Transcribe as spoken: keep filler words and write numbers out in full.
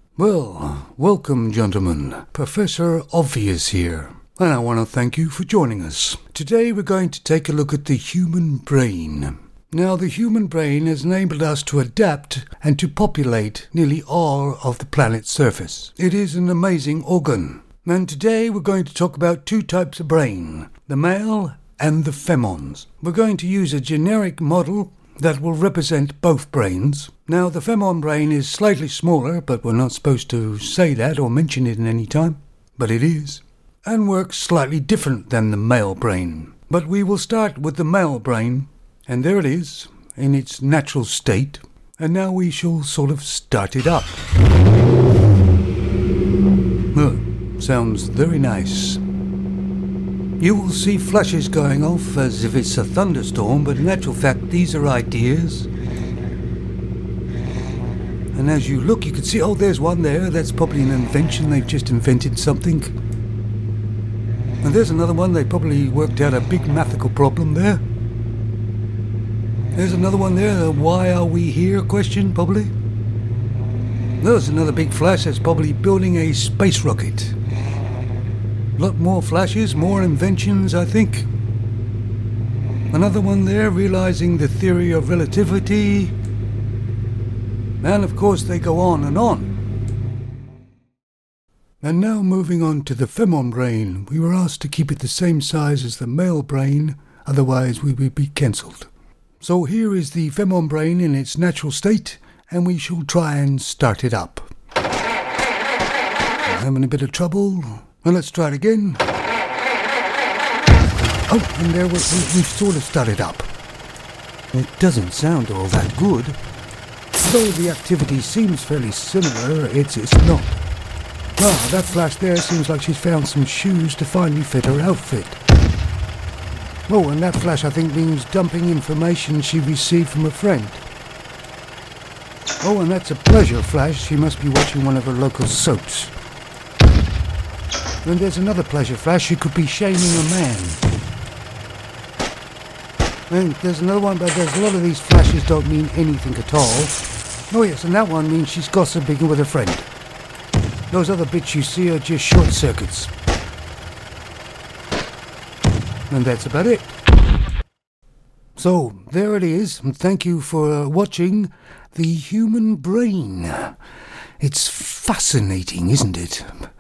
Well, welcome, gentlemen. Professor Obvious here, and I want to thank you for joining us. Today we're going to take a look at the human brain. Now, the human brain has enabled us to adapt and to populate nearly all of the planet's surface. It is an amazing organ. And today we're going to talk about two types of brain, the male and the femons. We're going to use a generic model that will represent both brains. Now, the femon brain is slightly smaller, but we're not supposed to say that or mention it in any time. But it is. And works slightly different than the male brain. But we will start with the male brain. And there it is, in its natural state. And now we shall sort of start it up. Oh, sounds very nice. You will see flashes going off as if it's a thunderstorm, but in actual fact these are ideas. And as you look you can see, oh, there's one there, that's probably an invention, they've just invented something. And there's another one, they probably worked out a big mathematical problem there. There's another one there, the why are we here question, probably. There's another big flash that's probably building a space rocket. A lot more flashes, more inventions, I think. Another one there, realizing the theory of relativity. And of course they go on and on. And now moving on to the femon brain. We were asked to keep it the same size as the male brain, otherwise we would be cancelled. So here is the femon brain in its natural state, and we shall try and start it up. I'm having a bit of trouble. Well, let's try it again. Oh, and there we, we, we've sort of started up. It doesn't sound all that good. Though the activity seems fairly similar, it's, it's not. Ah, that flash there seems like she's found some shoes to finally fit her outfit. Oh, and that flash I think means dumping information she received from a friend. Oh, and that's a pleasure flash. She must be watching one of her local soaps. And there's another pleasure flash. She could be shaming a man. And there's another one, but there's a lot of these flashes don't mean anything at all. Oh yes, and that one means she's gossiping with a friend. Those other bits you see are just short circuits. And that's about it. So, there it is. And thank you for uh, watching the human brain. It's fascinating, isn't it?